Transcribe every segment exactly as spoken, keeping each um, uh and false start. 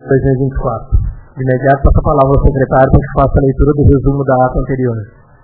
dois mil e vinte e quatro. De imediato, passa a palavra ao secretário para que faça a leitura do resumo da ata anterior.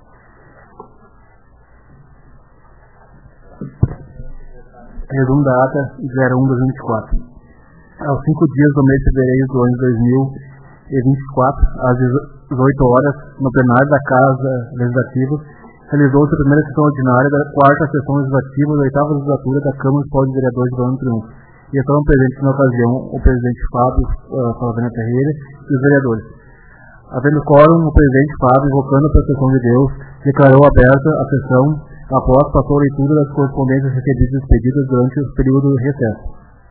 Resumo da ata zero um de dois mil e vinte e quatro. Aos cinco dias do mês de fevereiro do ano de dois mil e vinte e quatro, às dezoito horas, no plenário da Casa Legislativa, realizou-se a primeira sessão ordinária da quarta sessão legislativa da oitava legislatura da Câmara Municipal de Vereadores do Ano Triunfo. E estavam presentes na ocasião o presidente Fábio uh, Salavena Ferreira e os vereadores. Havendo quórum, o presidente Fábio, invocando a proteção de Deus, declarou aberta a sessão, após passou a leitura das correspondências recebidas e expedidas durante o período de recesso.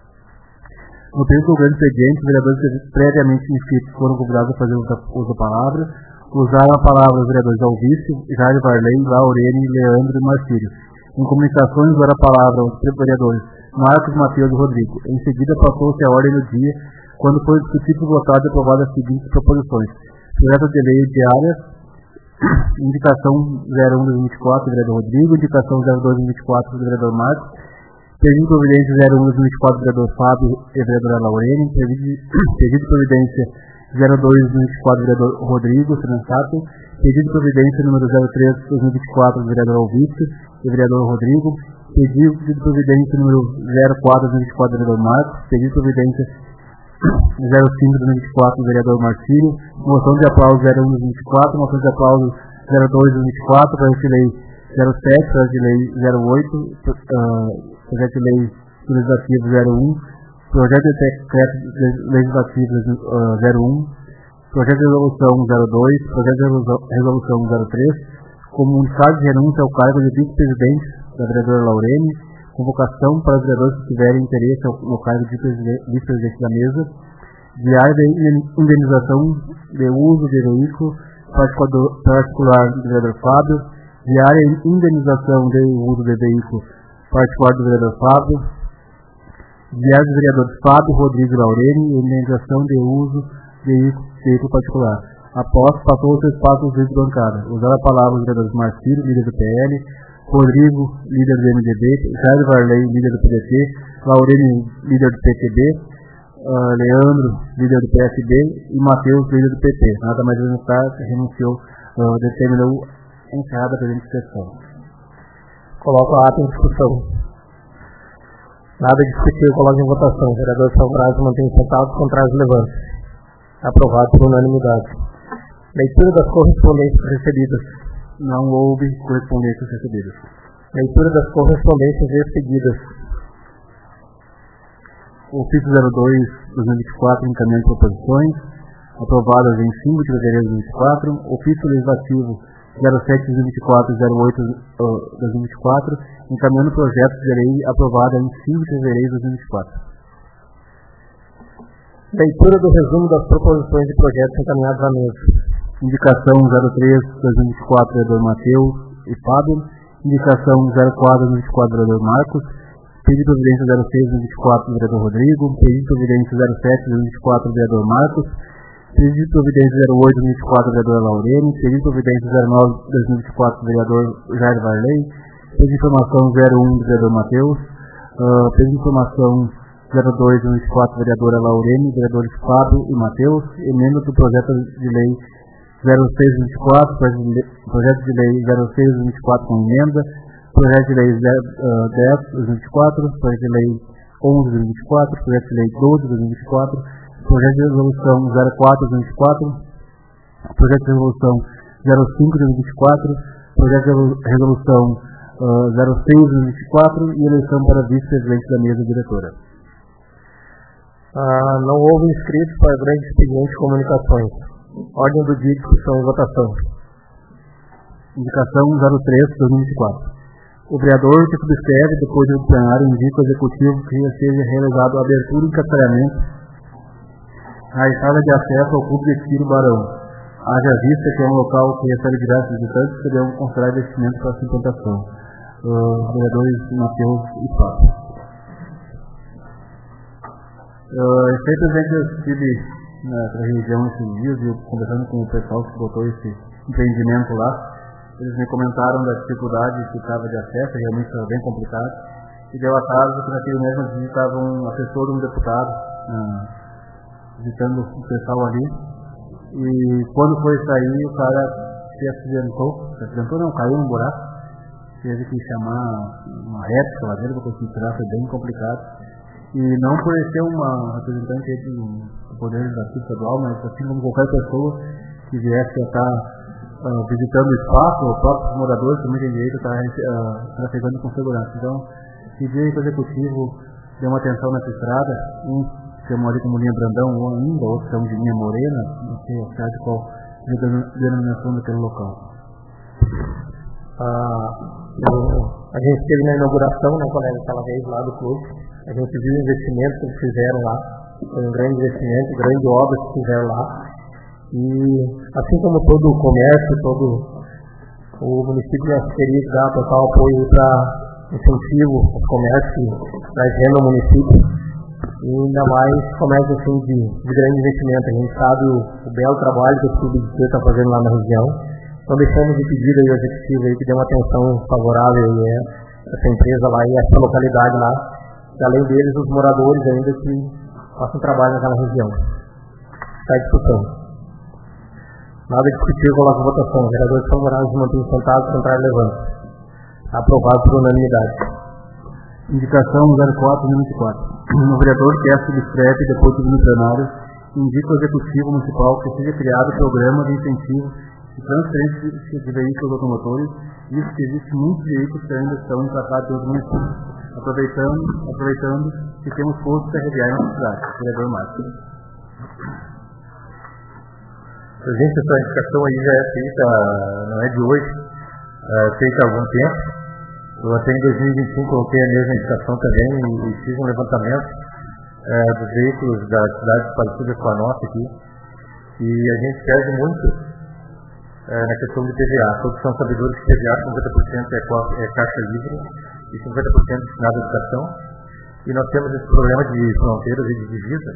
No período do grande expediente, os vereadores previamente inscritos foram convidados a fazer uso da palavra. Usaram a palavra os vereadores Alvício, Jair Varley, Laurene, Leandro e Marcílio. Em comunicações, usaram a palavra os vereadores Marcos, Mateus e Rodrigo. Em seguida, passou-se a ordem do dia, quando foi discutido, votado e aprovado as seguintes proposições: projeto de lei diária, indicação zero um de dois mil e vinte e quatro, do vereador Rodrigo, indicação zero dois de dois mil e vinte e quatro, do vereador Marcos, pedido de providência zero um de dois mil e vinte e quatro, do vereador Fábio e vereadora Laurene, pedido de providência zero dois de dois mil e vinte e quatro, do vereador Rodrigo Transato, pedido de providência número zero três de dois mil e vinte e quatro, do vereador Alvício e vereador Rodrigo, pedido de providência número zero quatro de dois mil e vinte e quatro, do vereador Marcos, pedido de providência zero cinco de dois mil e vinte e quatro, do vereador Marcílio, moção de aplauso zero um de dois mil e vinte e quatro, moção de aplauso zero dois de dois mil e vinte e quatro, projeto de lei zero sete, projeto de lei zero oito, uh, projeto de lei legislativo zero um, projeto de decreto legislativo uh, zero um, projeto de resolução zero dois, projeto de resolução zero três, comunicado de renúncia ao cargo de vice-presidente da vereadora Laurene, convocação para os vereadores que tiverem interesse no cargo de vice-presidente da mesa, diária de indenização de uso de veículo particular do vereador Fábio, diária de indenização de uso de veículo particular do vereador Fábio, diária dos vereadores Fábio, Rodrigo e Laurene, e indenização de uso de veículo particular. Após, passou o seu espaço de bancada. Usaram a palavra os vereadores Marcílio, líder do P L, Rodrigo, líder do M D B, Jair Varley, líder do P D T, Laurene, líder do P T B, uh, Leandro, líder do P S B e Mateus, líder do P T. Nada mais avançar, renunciou, uh, determinou encerrada a presente sessão. Coloco a ata em discussão. Nada discutir, coloco em votação. O vereador Salvraz mantém sentado, contrários levante. Aprovado por unanimidade. Leitura das correspondências recebidas. Não houve correspondências recebidas. Leitura das correspondências expedidas. Ofício zero dois de dois mil e vinte e quatro, encaminhamento de proposições, aprovadas em cinco de fevereiro de dois mil e vinte e quatro. Ofício legislativo zero sete de dois mil e vinte e quatro e zero oito de dois mil e vinte e quatro, encaminhando projetos de lei aprovada em cinco de fevereiro de dois mil e vinte e quatro. Leitura do resumo das proposições e projetos encaminhados à mesa. Indicação zero três de dois mil e vinte e quatro, vereador Mateus e Fábio. Indicação zero quatro de dois mil e vinte e quatro, vereador Marcos. Pedido de providência zero seis de dois mil e vinte e quatro, vereador Rodrigo. Pedido de providência zero sete de dois mil e vinte e quatro, vereador Marcos. Pedido de providência zero oito de dois mil e vinte e quatro, vereador Laurene. Pedido de providência zero nove de dois mil e vinte e quatro, vereador Jair Varley. Pedido de informação zero um, do vereador Mateus. Uh, pedido de informação zero dois de dois mil e vinte e quatro, vereadora Laurene, vereadores Fábio e Mateus. Emenda do projeto de lei zero seis de vinte e quatro, projeto de lei zero seis de vinte e quatro com emenda, projeto de lei dez de dois mil e vinte e quatro, projeto de lei onze de dois mil e vinte e quatro, projeto de lei doze de dois mil e vinte e quatro, projeto de resolução zero quatro de dois mil e vinte e quatro, projeto de resolução zero cinco de dois mil e vinte e quatro, projeto de resolução uh, zero seis de dois mil e vinte e quatro e eleição para vice-presidente da mesa diretora. Ah, não houve inscritos para o grande expediente de comunicações. Ordem do dia, discussão e votação. Indicação zero três de dois mil e vinte e quatro. O vereador que subscreve depois do plenário indica ao executivo que seja realizado a abertura e encaixamento na estrada de acesso ao clube de tiro Barão. Haja vista que é um local que recebe diversos visitantes que devem considerar investimento para a sua implantação. Uh, vereadores Mateus e Fábio. Uh, Recentemente eu estive nessa região esses dias e conversando com o pessoal que botou esse empreendimento lá. Eles me comentaram da dificuldade que estava de acesso, realmente estava bem complicado. E deu acaso que naquele mesmo dia estava um assessor de um deputado, um visitando o pessoal ali. E quando foi sair, o cara se acidentou. Se acidentou não, caiu num buraco. Teve que chamar uma réplica lá dentro para conseguir tirar, foi bem complicado. E não por ele ser uma representante do poder legislativo estadual, mas assim como qualquer pessoa que viesse a estar uh, visitando o espaço, os próprios moradores também têm direito a estar uh, trafegando com segurança. Então, pedir aí para o executivo dê uma atenção nessa estrada, um chamou ali como linha Brandão, ou ainda, outro chamou de linha Morena, não sei a de qual denominação daquele local. Ah, eu, a gente esteve na inauguração, né, colega, aquela vez lá do clube. A gente viu o investimento que eles fizeram lá. Foi um grande investimento, grande obra que fizeram lá. E assim como todo o comércio, todo o município já teria que dar total apoio para incentivo ao comércio, traz renda ao município. E ainda mais comércio assim, de, de grande investimento. A gente sabe o, o belo trabalho que o clube de está fazendo lá na região. Então deixamos de pedir aí ao executivo aí que dê uma atenção favorável aí, é, essa empresa lá e essa localidade lá. E além deles, os moradores ainda que façam trabalho naquela região. Está em discussão. Nada discutível, vou lá com a votação. Vereadores favoráveis se mantêm sentados, contrário levante. Aprovado por unanimidade. Indicação zero quatro vinte e quatro. O vereador que é subscreve depois do plenário indica ao executivo municipal que seja criado programa de incentivo de transferência de veículos automotores, visto que existem muitos veículos que ainda estão emplacados em outros municípios. Aproveitando, aproveitando que temos postos ferroviários na cidade. Vereador Márcio. Presidente, essa indicação aí já é feita, não é de hoje, é feita há algum tempo. Eu até em dois mil e vinte e cinco coloquei a mesma indicação também e, e fiz um levantamento é, dos veículos da cidade parecidas com a nossa aqui. E a gente perde muito é, na questão de T V A. Todos são sabedores que T V A cinquenta por cento é, é caixa livre e cinquenta por cento destinado à educação. E nós temos esse problema de fronteiras e de divisas.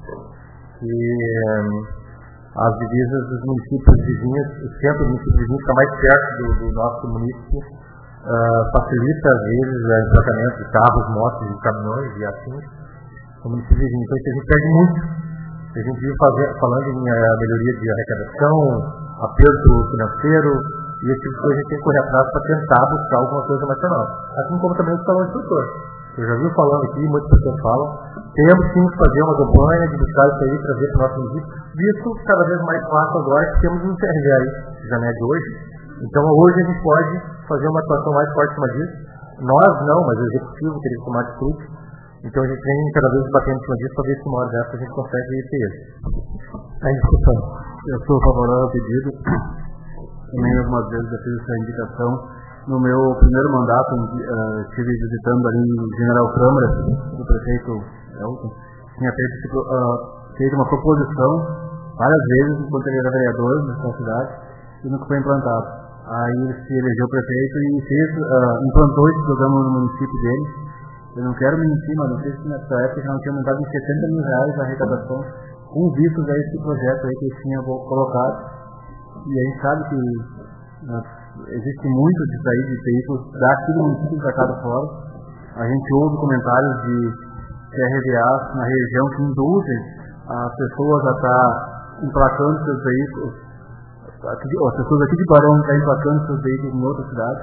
E um, as divisas dos municípios vizinhos, o centro do município vizinho fica mais perto do, do nosso município, uh, facilita às vezes o emplacamento de carros, motos e caminhões e assim no município vizinho. Então isso a gente perde muito. A gente viu fazer, falando em uh, melhoria de arrecadação, aperto financeiro, e esse tipo de coisa a gente tem que correr atrás para tentar buscar alguma coisa nacional. Assim como também o salão instrutor. Eu já vi falando aqui, muitas pessoas falam, temos sim que fazer uma campanha de buscar isso aí, trazer para o nosso município, visto cada vez mais fácil agora que temos um C R G aí, já não é de hoje. Então hoje a gente pode fazer uma atuação mais forte em cima disso. Nós não, mas o executivo teria que tomar atitude. Então a gente vem cada vez batendo em cima disso para ver se uma hora dessa a gente consegue ter ele. Está em discussão. Eu sou favorável ao pedido. Também algumas vezes eu fiz essa indicação. No meu primeiro mandato, uh, estive visitando ali o General Câmara, o prefeito Elton, tinha feito, uh, feito uma proposição várias vezes enquanto ele era vereador nessa cidade e nunca foi implantado. Aí ele se elegeu prefeito e fez, uh, implantou esse programa no município dele. Eu não quero mentir, mas não sei se nessa época já não tinha aumentado em setenta mil reais a arrecadação com vistos a esse projeto aí que ele tinha colocado. E a gente sabe que uh, existe muito de sair de veículos daqui do município sacado fora. A gente ouve comentários de C R V As na região que induzem as pessoas a estar emplacando seus veículos. Aqui, as pessoas aqui de Barão estão emplacando seus veículos em outra cidade.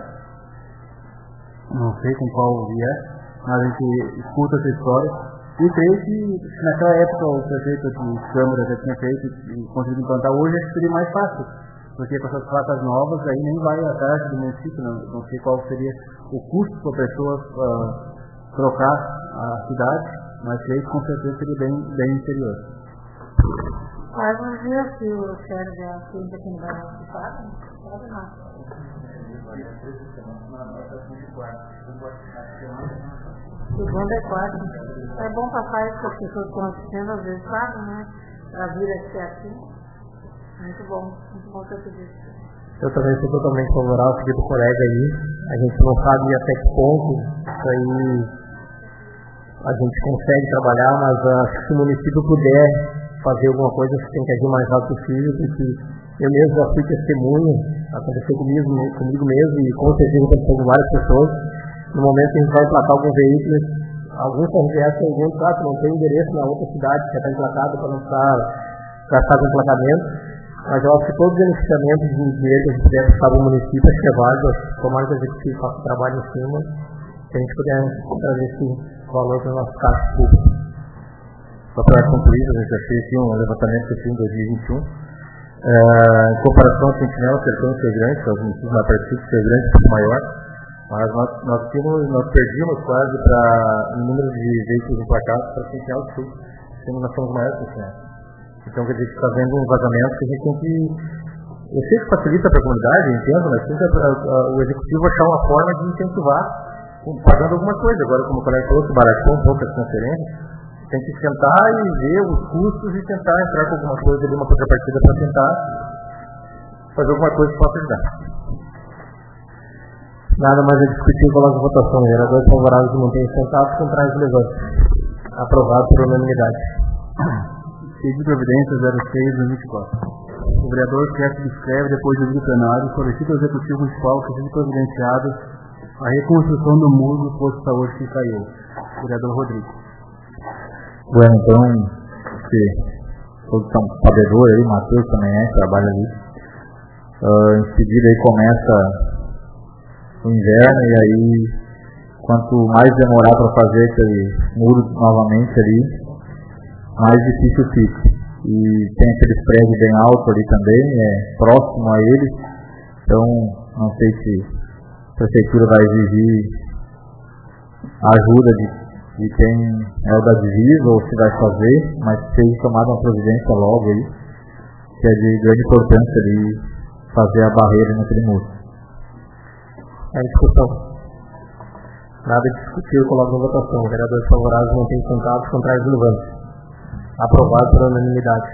Não sei com qual viés, mas a gente escuta essa história. E creio que naquela época o prefeito de Câmara já tinha feito e conseguiu implantar, hoje acho que seria mais fácil. Porque com essas placas novas aí nem vai a taxa do município, não, não sei qual seria o custo para a pessoa uh, trocar a cidade, mas creio que com certeza seria bem, bem inferior. Mas vamos ver se o Sérgio já fez aqui no Barão do Estado, pode não. Segunda é quarta. É bom passar isso para as pessoas que estão assistindo, às vezes sabem, né? Para vir aqui aqui. Muito bom, muito bom ter pedido. Eu também sou totalmente favorável ao pedido do colega aí. A gente não sabe até que ponto isso aí a gente consegue trabalhar, mas uh, se o município puder fazer alguma coisa, você tem que agir o mais rápido possível, porque eu mesmo já fui testemunha, aconteceu comigo, comigo mesmo e com certeza aconteceu com várias pessoas. No momento que a gente vai emplacar algum veículo, alguns R G S perguntam, ah, não tem endereço na outra cidade que já está emplacado para não precisar gastar com emplacamento, mas eu acho que todos os beneficiamentos de dinheiro que a gente puder buscar do município, acho que é válido, tomara que o executivo faça o trabalho em cima, que a gente puder trazer esse valor para o nosso caso público. Só para concluir, a gente já fez aqui um levantamento que eu fiz em dois mil e vinte e um. Uh, em comparação ao Sentinela, Sertão e Ser Grande, que é os municípios mais parecidos, Ser Grande é um pouco maior, mas nós, nós, tínhamos, nós perdíamos quase para o número de veículos emplacados para Sentinela do Sul, sendo nós somos maiores que o Sentinela. Então, quer dizer que está vendo um vazamento que a gente tem que... Eu sei que facilita para a comunidade, eu entendo, mas tem que a, a, a, o executivo achar uma forma de incentivar, pagando alguma coisa. Agora, como o colega falou, que baratou um pouco as transferências, tem que sentar e ver os custos e tentar entrar com alguma coisa ali, uma contrapartida para tentar fazer alguma coisa que possa ajudar. Nada mais a discutir, coloca a votação. Vereadores favoráveis de manter sentados, contrários e levantes. Aprovado por unanimidade. Pedido de providência zero seis dois mil e quatro. O vereador que se subscreve depois do vídeo plenário solicita ao Executivo Municipal que seja providenciado a reconstrução do muro do posto de saúde que caiu. Vereador Rodrigo. Bueno, então, se todos são sabedores aí, Matheus também é, trabalha ali. Uh, em seguida aí começa o inverno e aí quanto mais demorar para fazer aquele muro novamente ali, mais difícil fica. E tem aqueles prédios bem altos ali também, é próximo a eles, então não sei se a prefeitura vai exigir a ajuda de, de quem é o da divisa ou se vai fazer, mas seja tomada uma providência logo aí, que é de grande importância ali fazer a barreira naquele muro. A discussão. Nada de discutir, eu coloco na votação. Vereadores favoráveis mantêm sentados, contrários e levantes. Aprovado por unanimidade.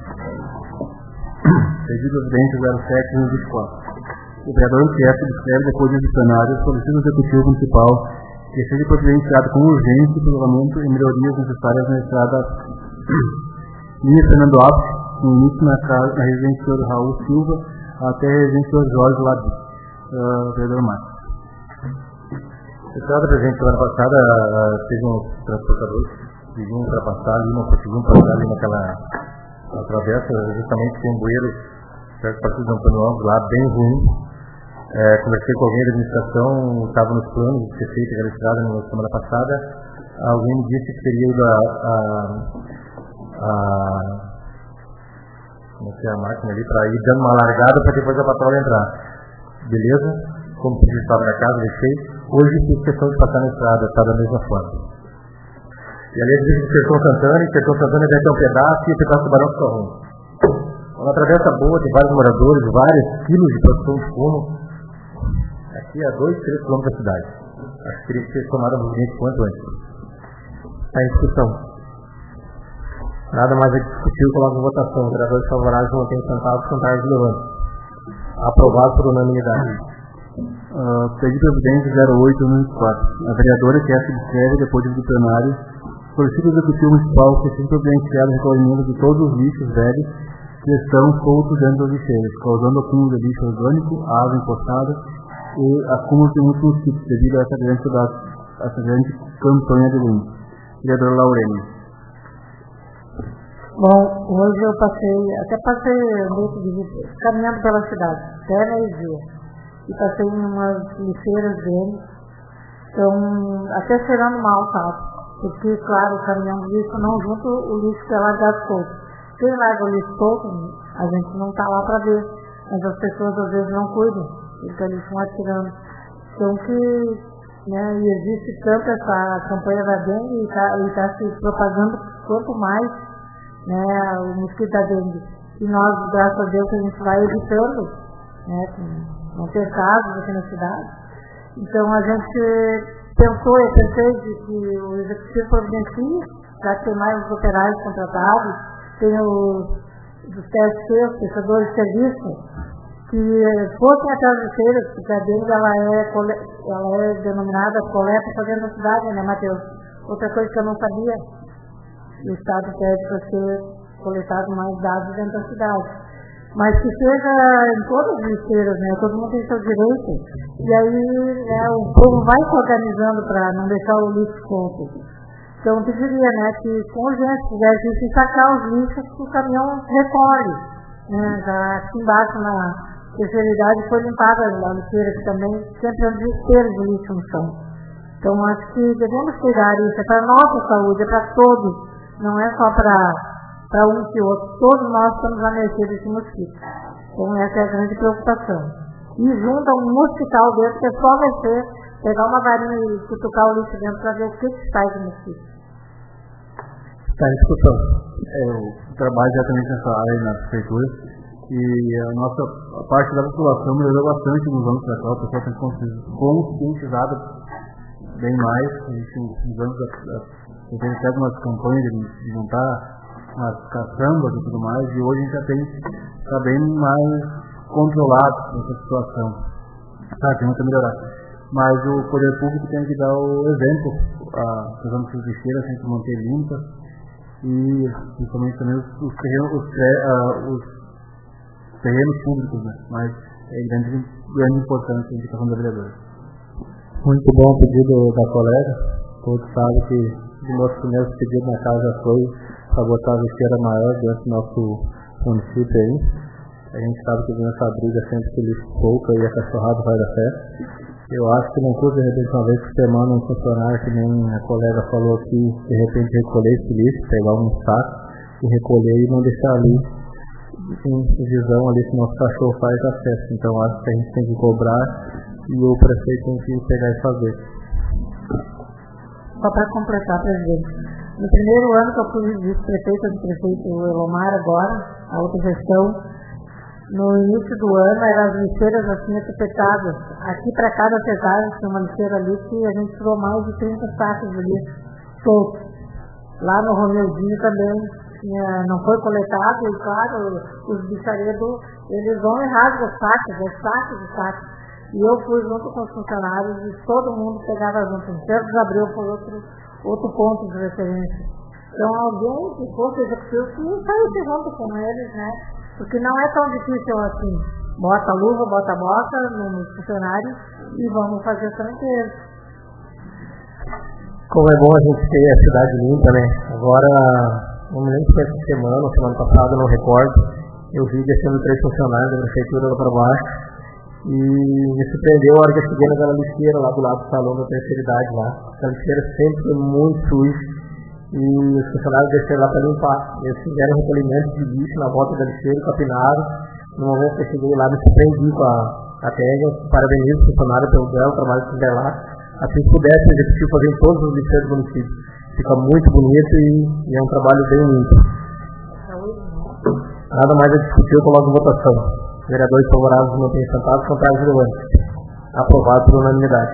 Pedido de providência zero sete dois mil e vinte e quatro. O vereador que é subscreve depois de dicionário solicita ao Executivo Municipal que seja providenciado com urgência o prolongamento e melhorias necessárias na estrada linha Fernando Alves, no início na, casa, na residência do Raul Silva até a residência do Jorge Labi. Uh, vereador Marcos. A estrada presente semana passada uh, teve um transportador que vinha ultrapassar ali, não conseguiu passar ali naquela travessa, justamente tem um bueiro perto do partido de Antônio Alves lá, bem ruim. É, conversei com alguém da administração, estava nos planos de ser feita aquela estrada na semana passada. Alguém me disse que teria ido a, a, a como é que é a máquina ali, para ir dando uma largada para depois a patrola entrar. Beleza? Como se estava na casa, deixei. Hoje fiz questão de passar na estrada, está da mesma forma. E ali a gente Sertão Santana, e Sertão Santana deve ter um pedaço e o pedaço do Barão Sorrum. Uma travessa boa, tem vários moradores, vários quilos de produção de fumo. Aqui a dois, três quilômetros da cidade. Acho que teria que ser tomada um movimento quanto antes. A discussão. Nada mais a discutir, eu coloco em votação. Vereadores favoráveis mantêm sentados, contrários e levantes. Aprovado por unanimidade. Uh, pedido de providência zero oito dois mil e vinte e quatro. A vereadora que é subscreve depois do plenário solicita ao Executivo Municipal que seja providenciado o recolhimento de todos os lixos velhos que estão soltos dentro das lixeiras, causando acúmulo de lixo orgânico, água encostada e acúmulo de muitos mosquitos devido a essa grande, a essa grande campanha de lume. Vereador Laurene. Bom, hoje eu passei, até passei caminhando pela cidade, até meio-dia, e passei em umas lixeiras grandes, estão até cheirando mal, sabe? Porque, claro, o caminhão de lixo não junta o lixo que é largado solto. Quem larga o lixo solto, a gente não está lá para ver, mas as pessoas às vezes não cuidam, então eles vão atirando. Então que, né, e existe tanto essa campanha da dengue e está tá se propagando quanto mais, né, o mosquito da dengue. E nós, graças a Deus, a gente vai evitando, né, não ter casos aqui na cidade. Então a gente pensou, eu pensei de que o Executivo providencia, já que tem mais os operários contratados, tem os, os T S C, os prestadores de serviço, que fossem até as lixeiras, porque a dengue ela é, ela é denominada coleta fazendo na cidade, né, Matheus? Outra coisa que eu não sabia, o Estado pede para ser coletado mais dados dentro da cidade. Mas que seja em todas as lixeiras, né? Todo mundo tem seu direito. E aí, né, o povo vai se organizando para não deixar o lixo solto. Então eu pediria, né, que com urgência tivesse que sacar os lixos que o caminhão recolhe. Né, já aqui embaixo na terceira idade foi limpada a lixeira, que também sempre é um desespero de lixo no chão. Então acho que devemos cuidar disso, é para a nossa saúde, é para todos, não é só para um que outro, todos nós estamos à mercê desse mosquito. Então essa é a grande preocupação. E junto a um hospital dentro, que só vai ser pegar uma varinha e cutucar o lixo dentro para ver o que que sai do mosquito. Está em discussão. É, eu trabalho diretamente nessa área na prefeitura e a nossa a parte da população melhorou bastante nos anos para cá, a pessoa tem conscientizado bem mais. A gente, nos anos da a gente pega umas campanhas de, de montar umas caçambas e tudo mais, e hoje a gente já tem, está bem mais controlado essa situação. Tá, tem muito a melhorar. Mas o poder público tem que dar o exemplo, as zonas de lixeira tem que manter limpa, e principalmente também os, os, terrenos, os, uh, os terrenos públicos, né? Mas é grande, grande importância a indicação da vereadora. Muito bom o pedido da colega. Todos sabem que o nosso primeiro pedido na casa foi para botar a lixeira maior dentro do nosso município aí. A gente sabe que nessa briga sempre que lixo pouco e a cachorrada vai dar festa. Eu acho que não custa de repente uma vez por semana um funcionário, que nem a colega falou aqui, de repente recolher esse lixo, pegar um saco e recolher e não deixar ali em visão ali que nosso cachorro faz a festa. Então acho que a gente tem que cobrar e o prefeito tem que pegar e fazer. Só para completar, presidente, no primeiro ano que eu fui vice-prefeita do prefeito Elomar agora, a outra gestão, no início do ano eram as lixeiras assim etiquetadas. Aqui para cada cidade tem uma lixeira ali que a gente tirou mais de trinta sacos de lixo soltos. Lá no Romeldinho também tinha, não foi coletado, e claro, os bicharedos, eles vão e rasgam os sacos, é sacos de sacos. E eu fui junto com os funcionários e todo mundo pegava junto. O Pedro Gabriel foi outro, outro ponto de referência. Então alguém que fosse executivo que saísse junto com eles, né? Porque não é tão difícil assim. Bota a luva, bota a bota nos funcionários e vamos fazer a tranqueira. Como é bom a gente ter a cidade limpa, né? Agora, não me lembro se foi essa semana, ou semana passada, não recordo, eu vi descendo três funcionários da prefeitura lá para baixo e me surpreendeu a hora que eu cheguei naquela lixeira lá do lado do salão da terceira idade lá. Aquela lixeira sempre foi muito suja e os funcionários desceram lá para limpar. Eles fizeram um recolhimento de lixo na volta da lixeira, capinaram. No momento que eu cheguei lá, me surpreendi com a, a pega. Parabenizo os funcionários pelo belo trabalho que fizeram lá. Assim que pudesse, o executivo fazer em todos os lixeiros do município. Fica muito bonito e, e é um trabalho bem limpo. Nada mais a discutir, eu coloco em votação. Vereadores favoráveis mantêm sentados, contrários relevantes. Aprovado por unanimidade.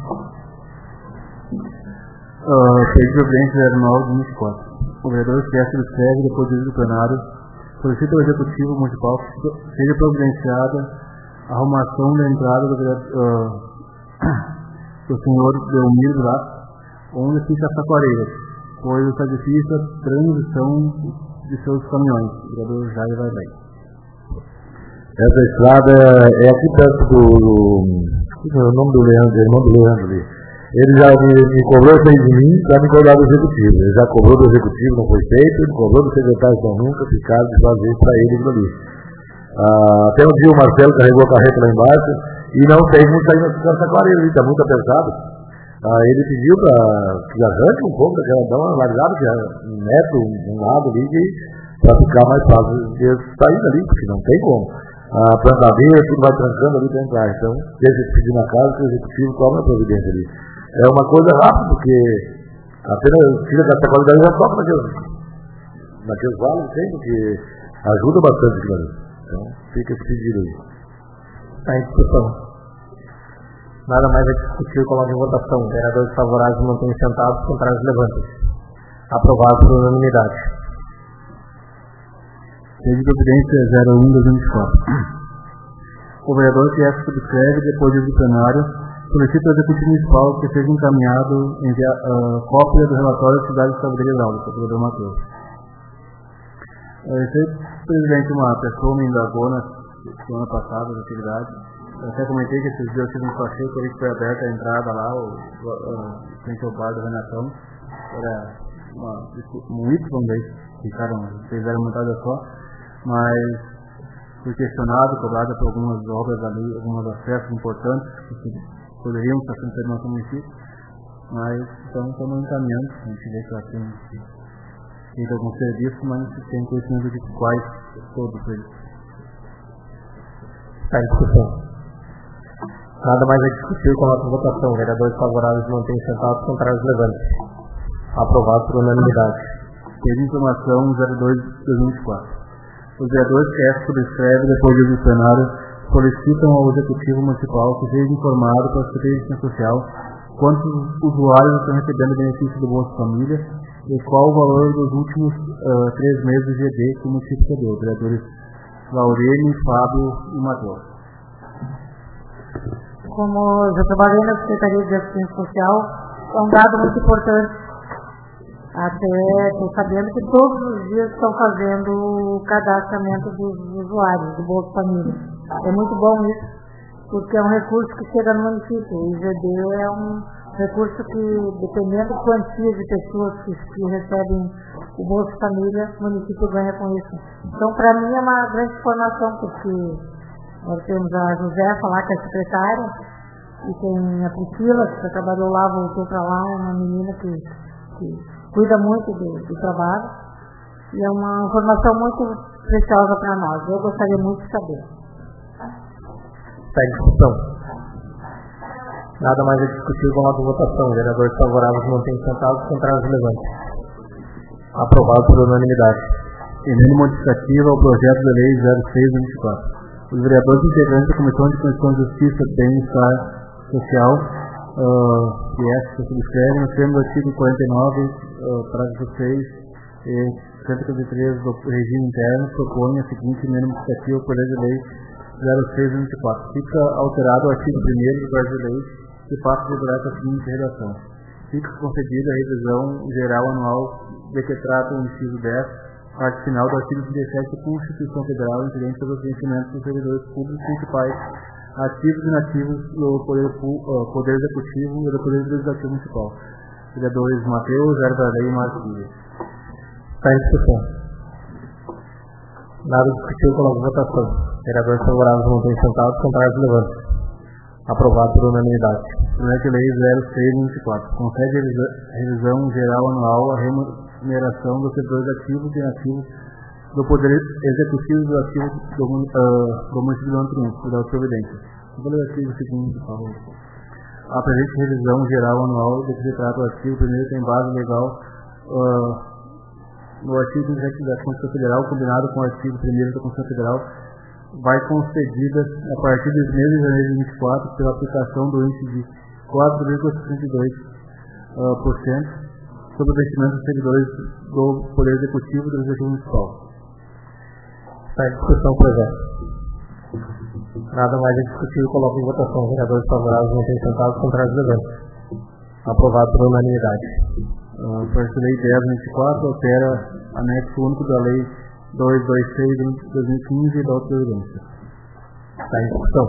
Uh, Pedido de urgência zero nove vinte e quatro. O vereador César escreve, depois do plenário, solicita ao Executivo Municipal que seja providenciada a arrumação da entrada do, uh, do senhor Leomir Vilas, onde fica a Saquareira, pois está difícil a transição de seus caminhões. O vereador Jair vai bem. Essa estrada é aqui perto do... do o nome do Leandro, o nome do Leandro ali. Ele já me, me cobrou isso aí de mim para me cobrar do executivo. Ele já cobrou do executivo, não foi feito, ele cobrou do secretário de São Nunca, ficaram de fazer isso para ele ali. Ah, até um dia o Marcelo carregou a carreta lá embaixo e não tem muito sair nessa clareira ali, está muito apertado. Ah, ele pediu para que arranque um pouco, que ela dá uma largada, que um metro, um lado ali, para ficar mais fácil de sair dali, porque não tem como. A plantadeira, tudo vai trancando ali para entrar. Então, deixa eu pedir na casa que o executivo toma a providência ali. É uma coisa rápida, porque apenas tira dessa qualidade e já toca naqueles, naqueles valos, tem, porque ajuda bastante aquilo ali. Então, fica esse pedido aí. Está em discussão. Nada mais a discutir, coloca em votação. Vereadores favoráveis mantêm sentados, contrários levantem. Aprovado por unanimidade. Pedido de providência zero um dois vinte e quatro. O vereador que é subscreve, depois do plenário, solicita ao Executivo Municipal que seja encaminhado enviar, uh, cópia do relatório da cidade de Sabedoria Hidráulica, do vereador Matheus. Esse presidente, uma pessoa me indagou na semana passada da atividade. Eu até comentei que esses dias eu tive um passeio, por isso foi aberta a entrada lá, o, uh, frente ao bar do Renatão. era uma, um Y, daí ficaram, fizeram uma entrada só, mas fui questionado, cobrado por algumas obras ali, alguns acessos importantes que poderiam estar sendo feitos no nosso município, mas então estamos encaminhando, a gente vê que ela tem feito alguns serviços, mas tem conhecimento de quais todos eles. Está em discussão. Nada mais a discutir com a nossa votação. Vereadores favoráveis mantêm sentados, contrários levantes. Aprovado por unanimidade. Teve informação zero dois de dois mil e vinte e quatro. Os vereadores que esta subscreve depois do plenário solicitam ao Executivo Municipal que seja informado para a Secretaria de Assistência Social quantos usuários estão recebendo benefício do Bolsa Família e qual o valor dos últimos uh, três meses de G D que o município recebeu. Vereadores Laurene, Fábio e Matheus. Como eu trabalhei na Secretaria de Assistência Social, é um dado muito importante. Até estou sabendo que todos os dias estão fazendo o cadastramento dos usuários do Bolsa Família. É muito bom isso, porque é um recurso que chega no município. O I G D é um recurso que, dependendo da quantia de pessoas que, que recebem o Bolsa Família, o município ganha com isso. Então, para mim, é uma grande informação, porque nós temos a Josefa lá, que é secretária, e tem a Priscila, que já trabalhou lá, voltou para lá, é uma menina que... que cuida muito do, do trabalho e é uma informação muito preciosa para nós. Eu gostaria muito de saber. Está em discussão. Nada mais a discutir com a nossa votação. Vereadores favoráveis mantêm sentados, contrários levantes. Aprovado por unanimidade. Emenda modificativa ao projeto de lei zero seis vinte e quatro. Os vereadores integrantes da Comissão de Constituição e Justiça e Bem-Estar Social, uh, que é que se subscreve no termo do artigo quarenta e nove, uh, parágrafo seis e cento e cinquenta e três do regime interno, propõe a seguinte emenda modificativa ao projeto de lei zero seis vinte e quatro. Fica alterado o artigo primeiro do projeto de lei que passa a figurar a seguinte redação. Fica concedida a revisão geral anual de que trata o inciso dez, parte final do artigo trinta e sete da Constituição Federal, incidente sobre os vencimentos dos servidores públicos principais, ativos e inativos do Poder, uh, poder Executivo e do Poder Legislativo Municipal. Vereadores Matheus, Erva Lei e Marcília. Está em discussão. Nada discutiu com a votação. Vereadores favoráveis mantêm sentados, contrários levantes. Aprovado por unanimidade. Projeto de Lei zero seis vinte e quatro. Concede revisão geral anual à remuneração dos servidores ativos e inativos do Poder Executivo e Legislativo do, uh, do município do Antônio, da Providência. Eu vou ler o artigo seguinte, por favor. A presente revisão geral anual de que se trata o artigo primeiro tem base legal uh, no artigo trinta e sete da Constituição Federal, combinado com o artigo primeiro da Constituição Federal, vai concedida a partir dos meses de janeiro de vinte e quatro pela aplicação do índice de quatro vírgula sessenta e dois por cento uh, sobre o vencimento dos servidores do Poder Executivo e do Executivo Municipal. Está em discussão o projeto. Nada mais a discutir, coloco em votação. Vereadores favoráveis mantêm sentados, contrários levantes. Aprovado por unanimidade. O projeto de lei dez vinte e quatro altera anexo único da lei duzentos e vinte e seis de dois mil e quinze e da outra evidência. Está em discussão.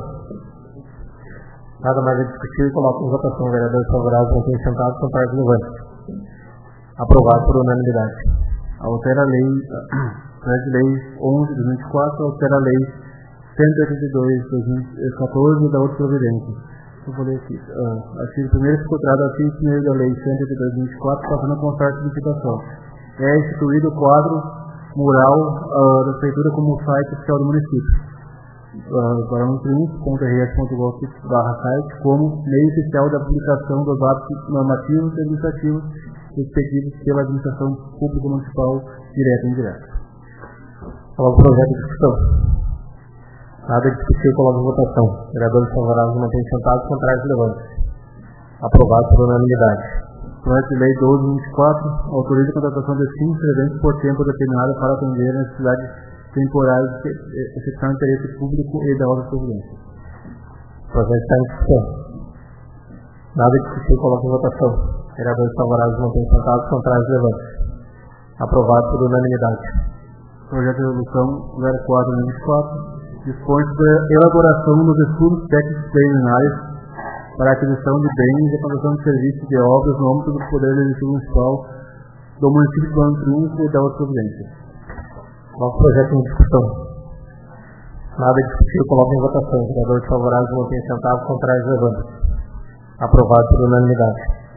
Nada mais a discutir, coloco em votação. Vereadores favoráveis mantêm sentados, contrários levantes. Aprovado por unanimidade. Altera a lei projeto de lei onze de dois mil e vinte e quatro, altera a lei cento e oitenta e dois de dois mil e quatorze e da outra providência. Eu vou ler aqui. Uh, artigo primeiro executado artigo primeiro da lei cento e oitenta e dois de dois mil e vinte e quatro, passando a constar a significação. É instituído o quadro mural uh, da prefeitura como site oficial do município. barãoprins ponto r s ponto gov barra site como meio oficial da publicação dos atos normativos e administrativos expedidos pela administração pública municipal direta e indireta. Coloco o projeto de discussão. Nada de discutir, coloco em votação. Vereadores favoráveis mantêm sentados, contrários levantes. Aprovado por unanimidade. Projeto de lei doze vinte e quatro autoriza a contratação de cinco servidores por tempo determinado para atender a necessidades temporárias de exceção de interesse público e da outra providência. O projeto está em discussão. Nada de discutir, coloco em votação. Vereadores favoráveis mantêm sentados, contrários levantes. Aprovado por unanimidade. Projeto de resolução zero quatro vinte e quatro dispõe sobre a elaboração dos estudos técnicos preliminares para a aquisição de bens e a contratação de serviços de obras no âmbito do Poder Legislativo Municipal do município de Belo Triunfo e da outra providência. Novo projeto em discussão. Nada discutido, coloca em votação. Vereadores favoráveis, mantém sentados, contrários, levando. Aprovado por unanimidade.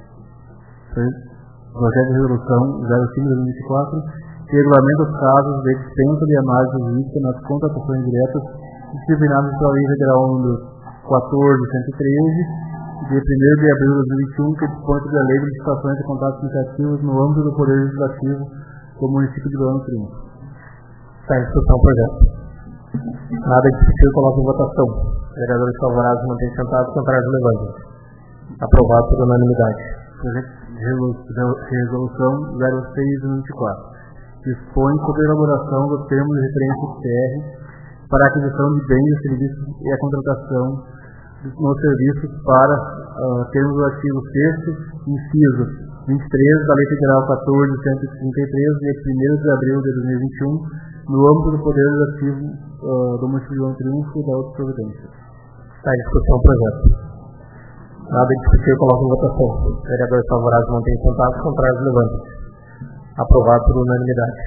Projeto de resolução zero cinco barra dois mil e vinte e quatro, que regulamenta os casos de dispensa de análise jurídica nas contratações diretas disciplinadas pela Lei Federal número quatorze mil cento e treze, de primeiro de abril de dois mil e vinte e um, que dispõe sobre a Lei de licitações e contratos administrativos no âmbito do Poder Legislativo do município de Belo Triunfo. Está em discussão o projeto. Nada discutido, coloca em votação. Vereadores favoráveis, mantém sentados, contrários, levando. Aprovado por unanimidade. Projeto de resolução zero seis barra vinte e quatro, dispõe sobre a elaboração dos termos de referência P R para a aquisição de bens e serviços e a contratação nos serviços para uh, termos do artigo sexto, inciso vinte e três da Lei Federal quatorze mil cento e trinta e três, de primeiro de abril de dois mil e vinte e um, no âmbito do Poder Legislativo uh, do município de Belo Triunfo e da outra providência. Está em discussão o projeto. Nada discutir, coloca em votação. Vereadores favoráveis, mantém sentados, contrários, levando. Aprovado por unanimidade.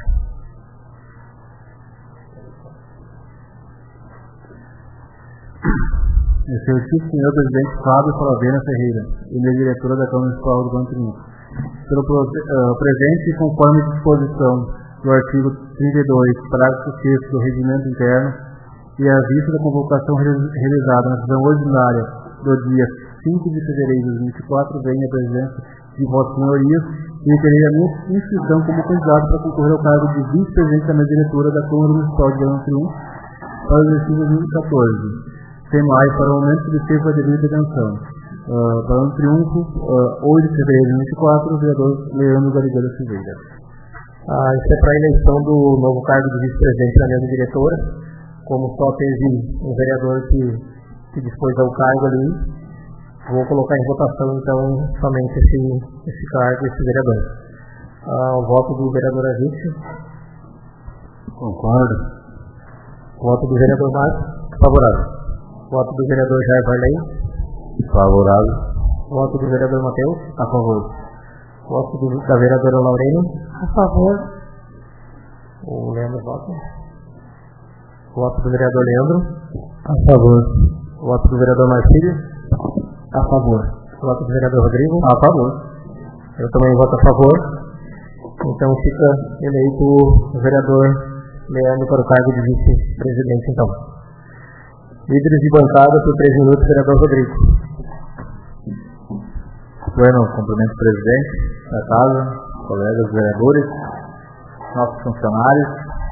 Excelentíssimo senhor presidente Fábio Falavena Ferreira, e minha diretora da Câmara Municipal do Belo Triunfo, pelo uh, presente e conforme disposição do artigo trinta e dois, parágrafo sexto do Regimento Interno, e à vista da convocação realizada na sessão ordinária do dia cinco de fevereiro de dois mil e vinte e quatro, venho à presença de vossas senhorias e requerer a minha inscrição como candidato para concorrer ao cargo de vice-presidente da minha diretora da Câmara Municipal de Belo Triunfo para o exercício de dois mil e quatorze. Sem mais, para o momento que obter a devida atenção. Uh, para um triunfo, uh, oito de fevereiro de dois mil e vinte e quatro, o vereador Leandro Garigalho Silveira. Ah, isso é para a eleição do novo cargo de vice-presidente da minha diretora. Como só teve um vereador que, que dispôs ao cargo ali, vou colocar em votação, então, somente esse, esse cargo, esse vereador. Ah, o voto do vereador Agício. Concordo. Voto do vereador Márcio. Favorável. Voto do vereador Jair Varley. Favorável. Voto do vereador Matheus. A favor. Voto do, da vereadora Laurene. A favor. O Leandro vota. Voto do vereador Leandro. A favor. Voto do vereador Marcílio. A favor. Voto do vereador Rodrigo. A favor. Eu também voto a favor. Então fica eleito o vereador Leandro para o cargo de vice-presidente, então. Líderes de bancada, por três minutos, vereador Rodrigo. Bueno, cumprimento o presidente da casa, colegas vereadores, nossos funcionários,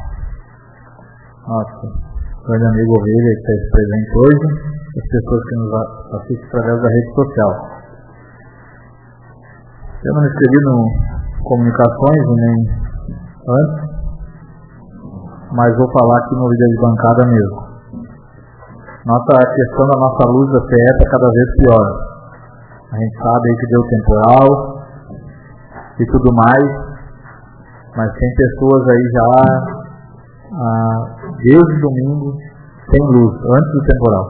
nosso grande amigo Ovelha, que está presente hoje, e as pessoas que nos assistem através da rede social. Eu não escrevi no comunicações nem antes, mas vou falar aqui no líder de bancada mesmo. Nossa, a questão da nossa luz da C E está cada vez pior. A gente sabe aí que deu temporal e tudo mais, mas tem pessoas aí já ah, desde domingo sem luz, antes do temporal.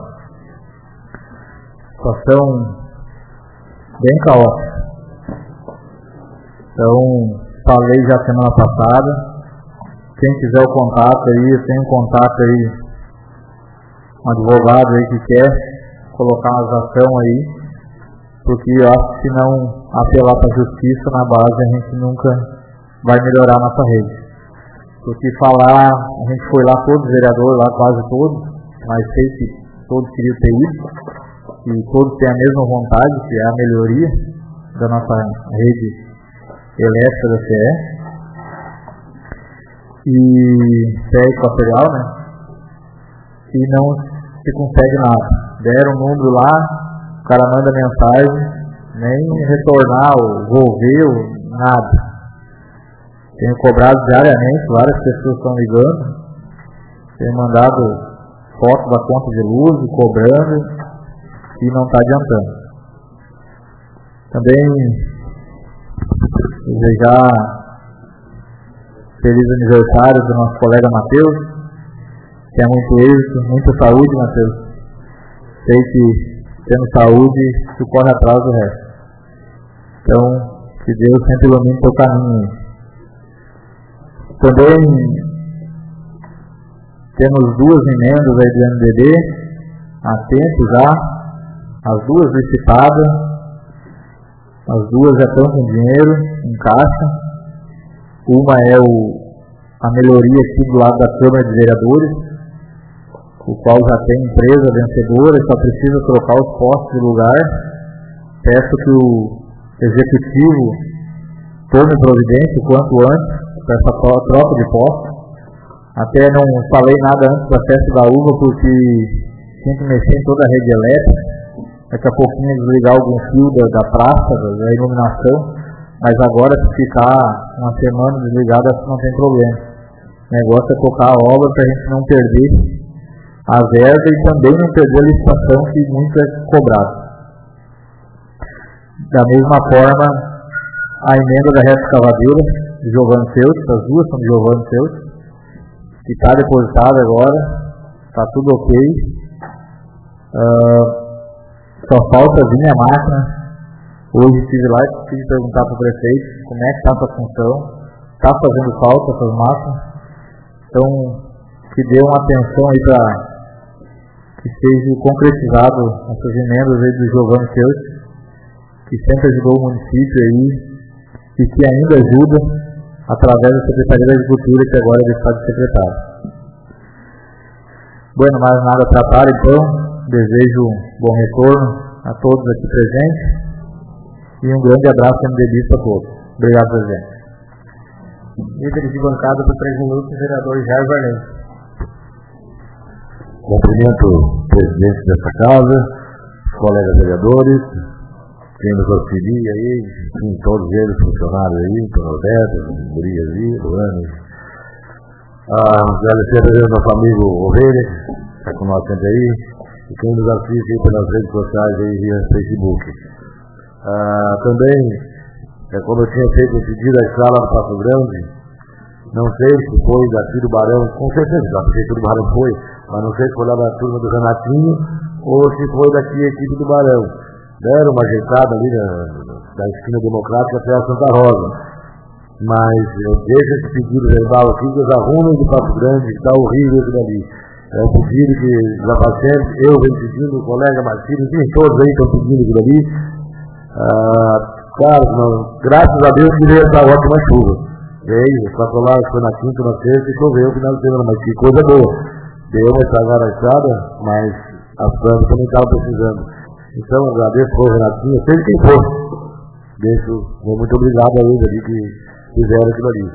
Situação bem caótica. Então, falei já semana passada. Quem quiser o contato aí, eu tenho um contato aí, um advogado aí que quer colocar uma ação aí, porque eu acho que se não apelar para a justiça na base, a gente nunca vai melhorar a nossa rede. Porque falar, a gente foi lá, todos os vereadores, lá quase todos, mas sei que todos queriam ter ido, e todos têm a mesma vontade, que é a melhoria da nossa rede elétrica da C E. E C E equatorial, né? E não se consegue nada. Deram um número lá, o cara manda mensagem, nem retornar ou volver, ou nada. Tenho cobrado diariamente, várias pessoas estão ligando. Tenho mandado foto da conta de luz, cobrando, e não está adiantando. Também desejar feliz aniversário do nosso colega Matheus. Tenha muito êxito, muita saúde, Matheus. Sei que tendo saúde, tu corre atrás do resto. Então, que Deus sempre ilumine teu caminho. Também temos duas emendas aí do M D B, há tempo já, as duas licitadas, as duas já estão com dinheiro em caixa. Uma é o, a melhoria aqui do lado da Câmara de Vereadores, o qual já tem empresa vencedora, só precisa trocar os postos de lugar. Peço que o Executivo tome providência o quanto antes para essa troca de postos. Até não falei nada antes da festa da uva, porque tinha que mexer em toda a rede elétrica. Daqui a pouquinho desligar algum fio da, da praça, da, da iluminação. Mas agora, se ficar uma semana desligada, não tem problema. O negócio é tocar a obra para a gente não perder a verba e também não perder a licitação, que muito é cobrado. Da mesma forma, a emenda da reta escavadeira de Giovanni Seus, as duas são de Giovanni Seus, que está depositada agora, está tudo ok. Uh, só falta vir a máquina. Hoje estive lá e tive perguntar para o prefeito como é que está essa função. Está fazendo falta essas máquinas. Então, que dê uma atenção aí para que seja concretizado essas emendas aí do Giovanni Seus, que sempre ajudou o município aí e que ainda ajuda através da Secretaria da Agricultura, que agora ele está de secretário. Bueno, mais nada a tratar, então. Desejo um bom retorno a todos aqui presentes e um grande abraço MDBista a todos. Obrigado, presidente. Líderes de bancada por três minutos, vereador Jair Varney. Cumprimento o presidente dessa casa, os colegas vereadores, quem nos auxilia aí, enfim, todos eles funcionários aí, o Norberto, o Murias aí, o Luane. Ah, agradecer a Deus nosso amigo Ovelha, que está com nós sempre aí, e quem nos assiste aí pelas redes sociais aí via Facebook. Ah, também, é, como eu tinha feito o pedido à escala do Passo Grande, não sei se foi daqui do Barão, com certeza, da prefeitura do Barão foi, mas não sei se foi lá da turma do Renatinho, ou se foi daqui a equipe do Barão. Deram uma ajeitada ali da, da esquina democrática até a Santa Rosa. Mas eu deixo esse pedido verbal aqui, que os arrumem de Passo Grande, que está horrível aquilo ali. É um pedido que já faz tempo, eu venho pedindo, o colega Martins, enfim, todos aí estão pedindo aquilo ali. Ah, claro, não, graças a Deus que veio essa ótima chuva. Veio, passou lá, foi na quinta, na sexta e choveu o final de semana, mas que coisa boa. Deu uma estragada a estrada, mas as plantas também estavam precisando. Então, agradeço ao Renatinho, seja quem for. Deixo, muito obrigado a eles ali que fizeram aquilo ali.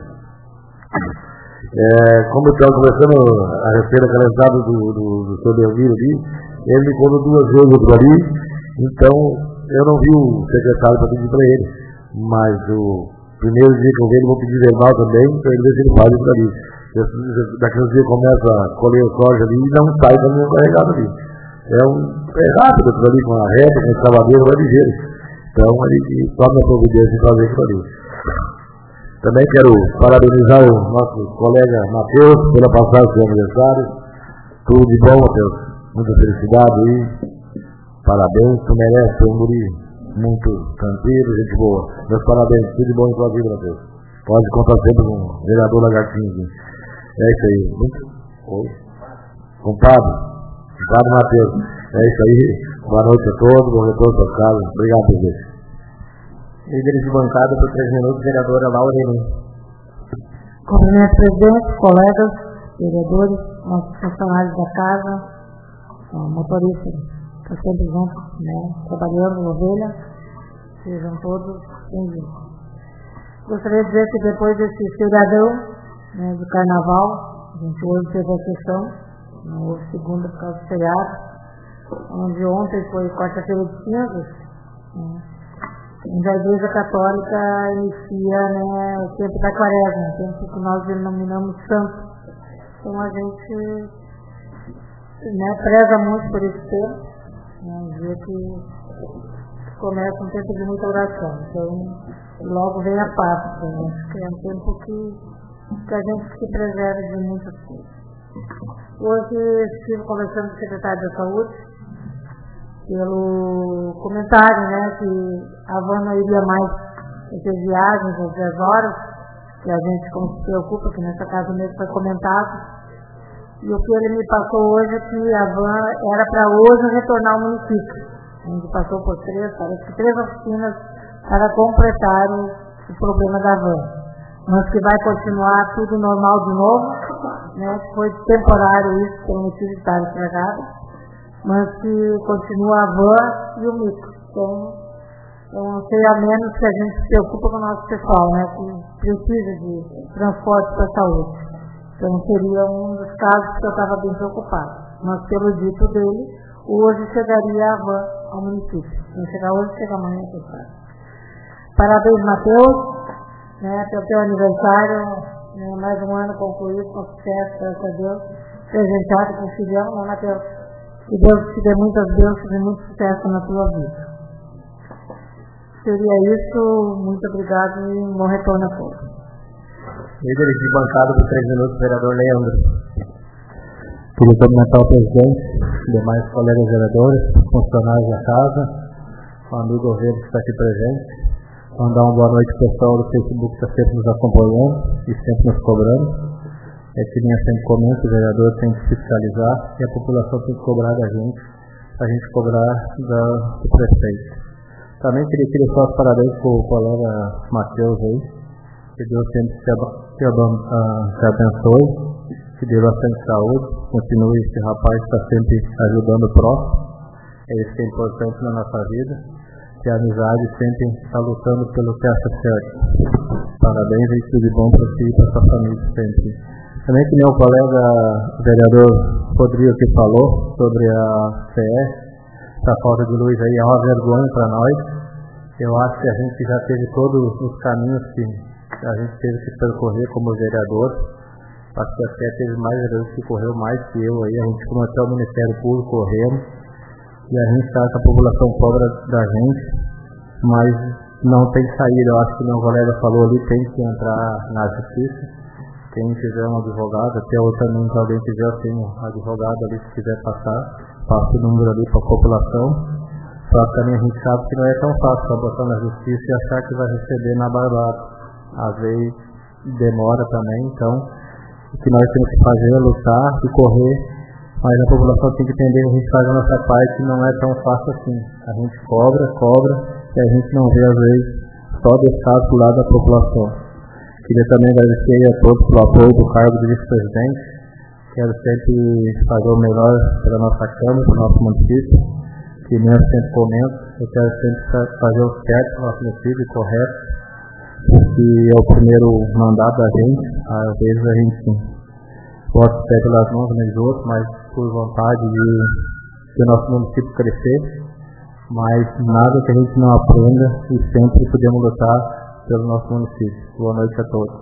É, como eu estava conversando a respeito daquela entrada do, do, do seu Delmiro ali, ele me contou duas vezes aquilo ali, então eu não vi o secretário para pedir para ele, mas o primeiro dia que eu vi ele, vou pedir verbal também, para ele ver se ele faz aquilo ali. Daqui uns dias começa a colher o soja ali e não sai caminhão carregado ali. É, um, é rápido aquilo ali, com a reta, com a escavadeira, vai ligeiro. Então ele toma a providência em fazer aquilo ali. Também quero parabenizar o nosso colega Matheus pela passagem do seu aniversário. Tudo de bom, Matheus. Muita felicidade aí. Parabéns, tu merece ter um guri muito tranquilo, gente boa. Meus parabéns, tudo de bom em sua vida, Matheus. Pode contar sempre com o vereador Lagartinho. É isso aí. Muito... Oi. Compadre. Compadre Matheus. É isso aí. Boa noite a todos. Bom retorno para casa. Obrigado, presidente. Líderes de bancada por três minutos, vereadora Laura Elim. Cumprimento, presidente, colegas, vereadores, nossos funcionários da casa, motoristas, estão sempre juntos, né, trabalhando, ovelha, sejam todos bem-vindos. Gostaria de dizer que depois desse feriadão, né, do carnaval, a gente hoje teve a sessão, não houve segunda por causa do feriado, onde ontem foi quarta-feira de cinzas, né, onde a Igreja Católica inicia, né, o tempo da quaresma, o tempo que nós denominamos santo. Então a gente, né, preza muito por esse tempo, né, um dia que começa um tempo de muita oração. Então logo vem a Páscoa, né, que é um tempo que, que a gente se preserva de muitas coisas. Hoje estive conversando com o secretário da Saúde pelo comentário, né, que a van não iria mais essas viagens às dez horas, que a gente como se preocupa, que nessa casa mesmo foi comentado. E o que ele me passou hoje é que a van era para hoje retornar ao município. A gente passou por três, parece que três oficinas para completar o, o problema da van. Mas que vai continuar tudo normal de novo, né? Foi temporário isso, pelo motivo de estar estragado, mas que continua a van e o micro. Então, eu não sei a menos que a gente se preocupa com o nosso pessoal, né? Que precisa de transporte para a saúde. Então seria um dos casos que eu estava bem preocupado. Mas pelo dito dele, hoje chegaria a van ao município. Não chegar hoje, chega amanhã, quem sabe. Parabéns, Matheus. Né, pelo teu aniversário, né, mais um ano concluído com sucesso, graças a Deus, presenteado com o filhão, né, Matheus? Que Deus te dê muitas bênçãos e muito sucesso na tua vida. Seria isso, muito obrigado e um bom retorno a todos. Líderes de bancada por três minutos, vereador Leandro. Queria cumprimentar o presidente, demais colegas vereadores, funcionários da casa, o amigo Ovelho que está aqui presente. Mandar uma boa noite ao pessoal do Facebook que está sempre nos acompanhando e sempre nos cobrando. É que linha sempre comenta, o vereador tem que fiscalizar e a população tem que cobrar da gente, a gente cobrar da, do prefeito. Também queria querer só os parabéns para o colega Matheus aí, que Deus sempre te, te, te abençoe, que dê bastante saúde, continue esse rapaz que está sempre ajudando o próximo, é isso que é importante na nossa vida. Que a amizade sempre está lutando pelo que acha certo. Parabéns e tudo de bom para si e para sua família sempre. Também que nem o colega vereador Rodrigo que falou sobre a C S, essa falta de luz aí é uma vergonha para nós. Eu acho que a gente já teve todos os caminhos que a gente teve que percorrer como vereador. Acho que até teve mais vereadores que correu mais que eu aí. A gente começou o Ministério Público correndo. E a gente sabe que a população cobra da gente, mas não tem saída. Eu acho que o meu colega falou ali, tem que entrar na justiça. Quem tiver um advogado, até eu também, se alguém quiser, eu tenho um advogado ali, se quiser passar, passa o número ali para a população. Só que também a gente sabe que não é tão fácil só botar na justiça e achar que vai receber na barbada. Às vezes demora também, então o que nós temos que fazer é lutar e correr. Mas a população tem que entender que a gente faz a nossa parte, não é tão fácil assim. A gente cobra, cobra, e a gente não vê, às vezes, só deixado do lado da população. Queria também agradecer a todos pelo apoio do cargo de vice-presidente. Quero sempre fazer o melhor pela nossa Câmara, pelo nosso município, que nem eu sempre comento. Eu quero sempre fazer o certo pelo nosso município, correto, porque é o primeiro mandato da gente. Às vezes a gente bota o pé pelas mãos uns dos outros, mas por vontade de que o nosso município crescer, mas nada que a gente não aprenda e sempre podemos lutar pelo nosso município. Boa noite a todos.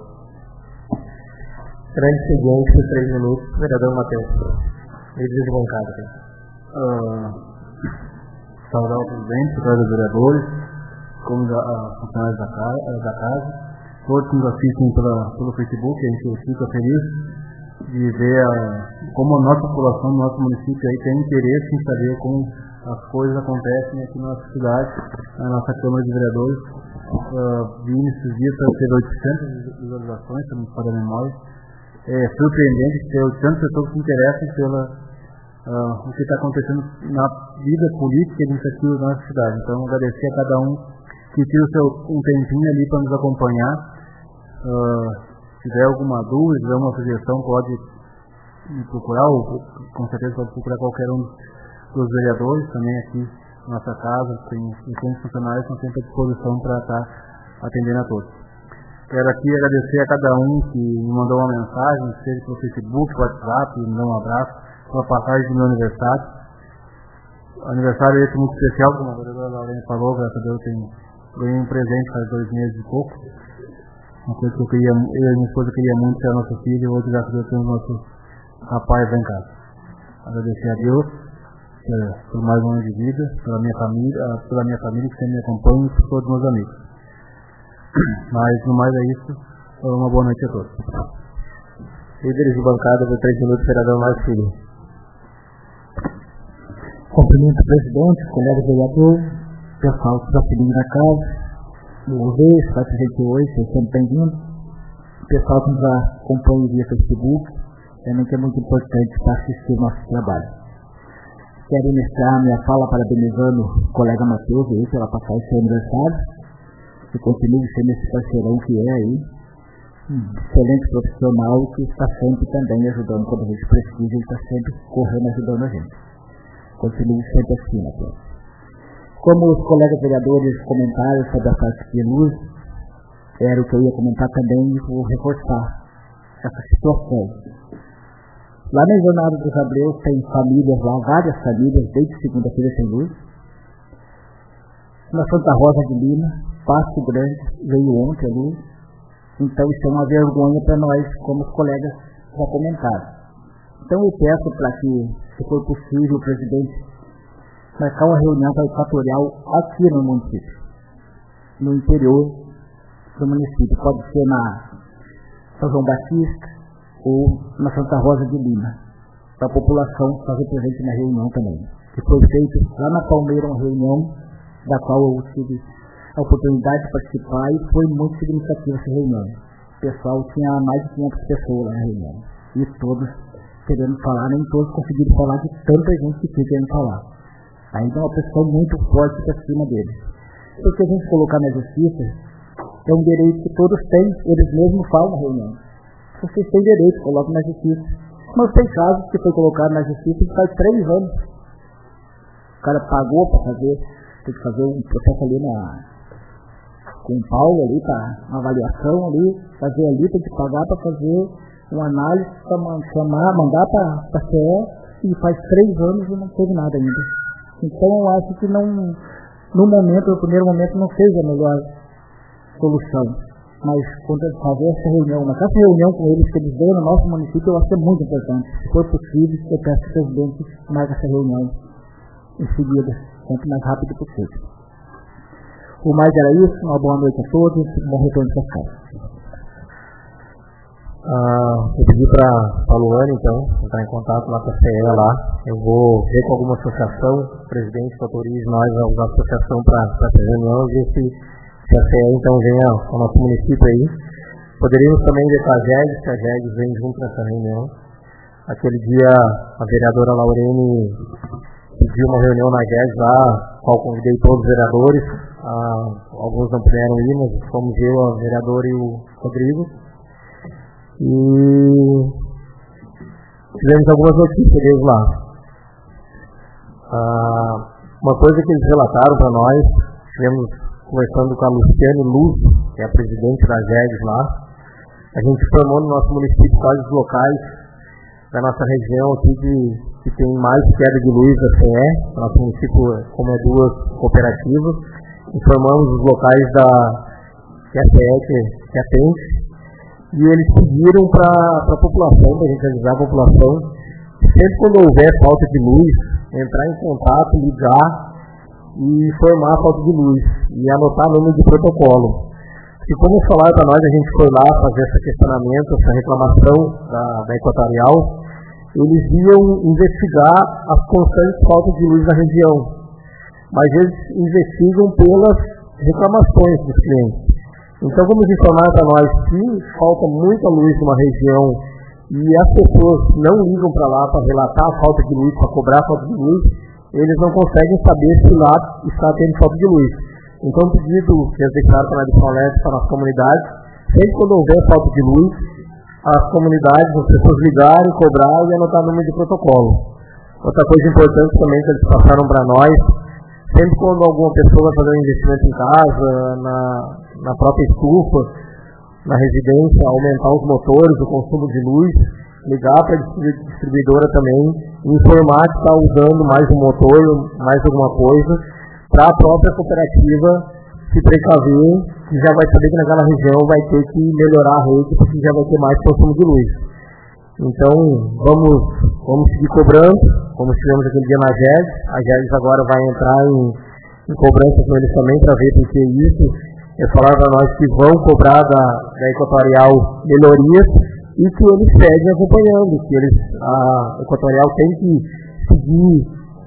Grande seguinte, por três minutos, vereador Matheus. Líder de bancada. Uh, saudar o presidente, todos os vereadores, como os uh, funcionários da casa, da casa, todos que nos assistem pela, pelo Facebook, a gente fica feliz de ver uh, como a nossa população, o nosso município aí tem interesse em saber como as coisas acontecem aqui na nossa cidade, na nossa Câmara de Vereadores. Uh, vi nesses dias para ter oitocentas visualizações, se não me falha a memória. É surpreendente ter oitocentas pessoas que se interessam pela uh, o que está acontecendo na vida política e administrativa da nossa cidade. Então, agradecer a cada um que tira o seu, um tempinho ali para nos acompanhar. Uh, Se tiver alguma dúvida, se tiver uma sugestão, pode me procurar, ou com certeza pode procurar qualquer um dos vereadores, também aqui na nossa casa, tem centros funcionários que estão sempre à disposição para estar atendendo a todos. Quero aqui agradecer a cada um que me mandou uma mensagem, seja pelo Facebook, WhatsApp, me deu um abraço, pela passagem do meu aniversário. O aniversário é muito especial, como a vereadora Laurene falou, graças a Deus eu ganhei um presente faz dois meses e pouco. Uma coisa que eu queria, eu e minha esposa queria muito ser a nossa filha, e hoje, graças a Deus, temos nosso rapaz lá em casa. Agradecer a Deus é, por mais um ano de vida, pela minha família, pela minha família que sempre me acompanha e por todos os meus amigos. Mas, no mais é isso, uma boa noite a todos. Líderes de bancada, por três minutos, vereador Marcos Filho. Cumprimento o presidente, colega vereador, pessoal que está seguindo na casa, o U V, está presente hoje, seja sempre bem-vindo. Pessoal que nos acompanha via Facebook, também que é muito importante para assistir o nosso trabalho. Quero iniciar minha fala parabenizando o colega Matheus aí pela passagem do seu aniversário, que continue sendo esse parceirão que é aí, um excelente profissional que está sempre também ajudando, quando a gente precisa, ele está sempre correndo ajudando a gente. Continue sempre assim, Matheus. Como os colegas vereadores comentaram sobre a parte de luz, era o que eu ia comentar também e vou reforçar essa situação. Lá na Jornada dos Abreus tem famílias lá, várias famílias, desde segunda-feira sem luz. Na Santa Rosa de Lima, Passo Grande, veio ontem a luz. Então isso é uma vergonha para nós, como os colegas já comentaram. Então eu peço para que, se for possível, o presidente marcar uma reunião para o Equatorial aqui no município, no interior do município. Pode ser na São João Batista ou na Santa Rosa de Lima, para a população fazer presente na reunião também. Que foi feito lá na Palmeira uma reunião da qual eu tive a oportunidade de participar e foi muito significativa essa reunião. O pessoal tinha mais de quinhentas pessoas lá na reunião e todos querendo falar, nem todos conseguiram falar de tanta gente que tinha querendo falar. Ainda é uma pessoa muito forte para cima deles. Porque a gente colocar na justiça é um direito que todos têm, eles mesmos falam na reunião. Vocês têm direito, colocam na justiça. Mas tem casos que foi colocado na justiça e faz três anos. O cara pagou para fazer, tem que fazer um processo ali na, com o Paulo ali, tá, uma avaliação ali, fazer ali, tem que pagar para fazer uma análise, para chamar, mandar para a C E, e faz três anos e não teve nada ainda. Então eu acho que não, no momento, no primeiro momento, não seja a melhor solução. Mas quando eu fazer essa reunião, mas essa reunião com eles que eles veem no nosso município, eu acho que é muito importante. Se for possível, eu peço que o presidente marque essa reunião em seguida, sempre mais rápido possível. O mais era isso, uma boa noite a todos, um bom retorno para casa. Ah, eu pedi para a Luane, então, entrar em contato lá com a C E lá. Eu vou ver com alguma associação, o presidente autorize nós a usar a associação para essa reunião e ver se, se a C E então venha ao nosso município aí. Poderíamos também ver com a G E G, se a G E G vem junto nessa reunião. Aquele dia a vereadora Laurene pediu uma reunião na G E G lá, qual convidei todos os vereadores. Ah, alguns não puderam ir, mas fomos eu, a vereadora e o Rodrigo. E tivemos algumas notícias deles lá. Ah, uma coisa que eles relataram para nós, estivemos conversando com a Luciane Luz, que é a presidente da G E G lá. A gente formou no nosso município quais os locais da nossa região aqui de, que tem mais queda de luz da C E. Nosso município, como é duas cooperativas, informamos os locais da que a C E que, que atende. E eles pediram para a população, para a gente avisar a população, sempre quando houver falta de luz, entrar em contato, ligar e informar a falta de luz e anotar número de protocolo. E como falaram para nós, a gente foi lá fazer esse questionamento, essa reclamação da, da Equatorial, eles iam investigar as constantes faltas de luz na região, mas eles investigam pelas reclamações dos clientes. Então, vamos informar para nós que falta muita luz numa região e as pessoas não ligam para lá para relatar a falta de luz, para cobrar a falta de luz, eles não conseguem saber se lá está tendo falta de luz. Então, o pedido que eles deixaram para a Palestra, para a nossa comunidade, sempre quando houver falta de luz, as comunidades, as pessoas ligarem, cobrar e anotar o número de protocolo. Outra coisa importante também que eles passaram para nós, sempre quando alguma pessoa vai fazer um investimento em casa, na, na própria estufa, na residência, aumentar os motores, o consumo de luz, ligar para a distribuidora também, informar que está usando mais um motor, mais alguma coisa, para a própria cooperativa se precaver, que já vai saber que naquela região vai ter que melhorar a rede, porque já vai ter mais consumo de luz. Então, vamos, vamos seguir cobrando, como tivemos aquele dia na G E S. A G E S agora vai entrar em, em cobrança com eles também para ver por que isso. Eles falaram para nós que vão cobrar da, da Equatorial melhorias e que eles seguem acompanhando, que eles, a Equatorial tem que seguir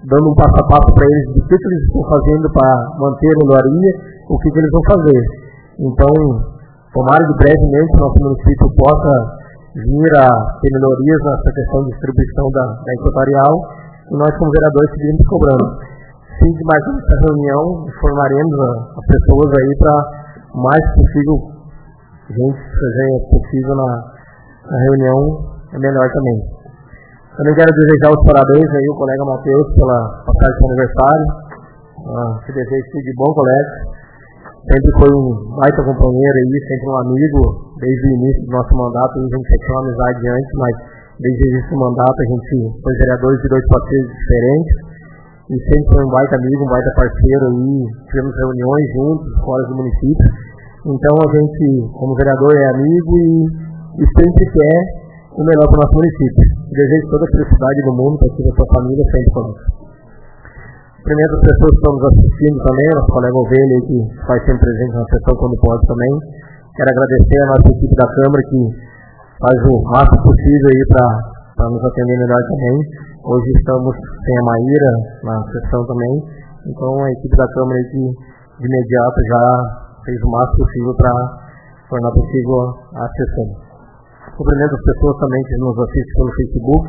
dando um passo a passo para eles do que, que eles estão fazendo para manter a melhoria, o que, que eles vão fazer. Então, tomara que brevemente nosso município possa vir a ter melhorias nessa questão de distribuição da, da equatorial, e nós, como vereadores, seguimos cobrando. Se de mais essa reunião, informaremos as pessoas aí para o mais possível, gente, fazer possível na, na reunião, é melhor também. Também quero desejar os parabéns aí ao colega Matheus pela passagem do aniversário. Ah, te desejo tudo de bom, colega. Sempre foi um baita companheiro aí, sempre um amigo, desde o início do nosso mandato, a gente tinha uma amizade antes, mas desde o início do mandato a gente foi vereadores de dois partidos diferentes, e sempre foi um baita amigo, um baita parceiro aí, tivemos reuniões juntos, fora do município. Então a gente, como vereador, é amigo e, e sempre quer o melhor para o nosso município. Desejo toda a felicidade do mundo para ti e a sua família sempre conosco. Primeiro, as pessoas que estão nos assistindo também, nosso colega Ovelha, que faz sempre presente na sessão quando pode também. Quero agradecer a nossa equipe da Câmara, que faz o máximo possível aí para nos atender melhor também. Hoje estamos sem a Maíra na sessão também, então a equipe da Câmara aí que de imediato já fez o máximo possível para tornar possível a sessão. Cumprimento as pessoas também que nos assistem pelo Facebook.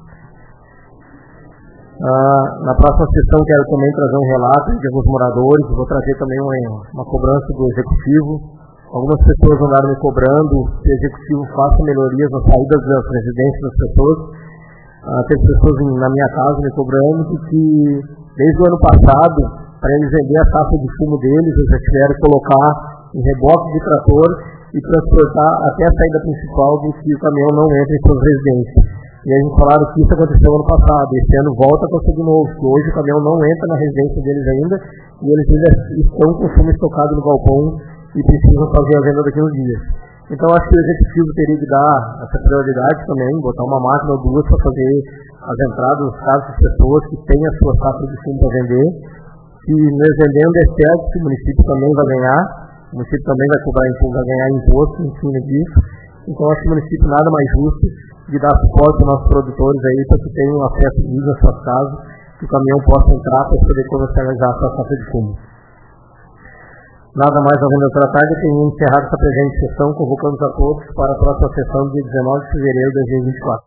Ah, na próxima sessão quero também trazer um relato de alguns moradores, vou trazer também uma, uma cobrança do Executivo. Algumas pessoas andaram me cobrando que o Executivo faça melhorias nas saídas das residências das pessoas. Ah, tem pessoas na minha casa me cobrando que desde o ano passado, para eles vender a taxa de fumo deles, eles já tiveram que colocar em reboque de trator e transportar até a saída principal do que o caminhão não entra em suas residências. E a gente falaram que isso aconteceu ano passado, esse ano volta a acontecer de novo, que hoje o caminhão não entra na residência deles ainda, e eles ainda estão com fumo estocado no galpão e precisam fazer a venda daqui uns dias. Então acho que o Executivo teria que dar essa prioridade também, botar uma máquina ou duas para fazer as entradas nos casos das pessoas que têm as suas taxas de fumo para vender. Se nós vendendo é certo, o município também vai ganhar, o município também vai cobrar imposto, vai ganhar imposto em cima disso. Então acho que o município nada mais justo de dar suporte aos nossos produtores aí para que tenham acesso livre às suas casas, que o caminhão possa entrar para poder comercializar a sua taxa de fumo. Nada mais a venda da tarde, tenho encerrado essa presente sessão, convocando a todos para a próxima sessão de dezenove de fevereiro de dois mil e vinte e quatro.